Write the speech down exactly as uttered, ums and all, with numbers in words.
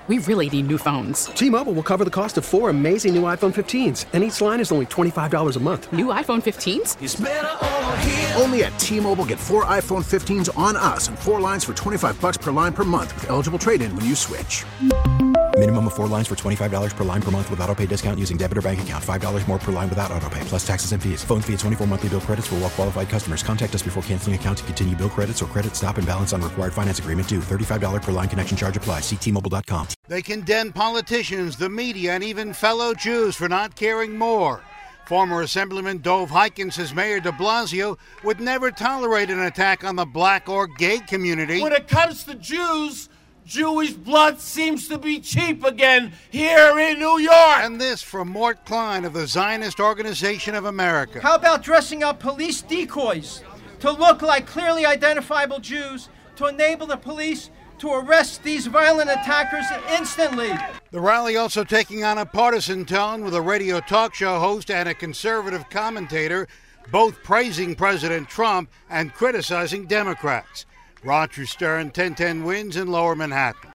We really need new phones. T-Mobile will cover the cost of four amazing new iPhone fifteens, and each line is only twenty-five dollars a month. New iPhone fifteens? It's better over here. Only at T-Mobile, get four iPhone fifteens on us and four lines for twenty-five dollars per line per month with eligible trade-in when you switch. Minimum of four lines for twenty-five dollars per line per month with autopay discount using debit or bank account. five dollars more per line without autopay, plus taxes and fees. Phone fee at twenty-four monthly bill credits for well-qualified customers. Contact us before canceling account to continue bill credits or credit stop and balance on required finance agreement due. thirty-five dollars per line connection charge applies. See T Mobile dot com. They condemn politicians, the media, and even fellow Jews for not caring more. Former Assemblyman Dov Hikind says Mayor de Blasio would never tolerate an attack on the black or gay community. When it comes to Jews, Jewish blood seems to be cheap again here in New York. And this from Mort Klein of the Zionist Organization of America. How about dressing up police decoys to look like clearly identifiable Jews to enable the police to arrest these violent attackers instantly? The rally also taking on a partisan tone with a radio talk show host and a conservative commentator, both praising President Trump and criticizing Democrats. Roger Stern, ten ten wins in Lower Manhattan.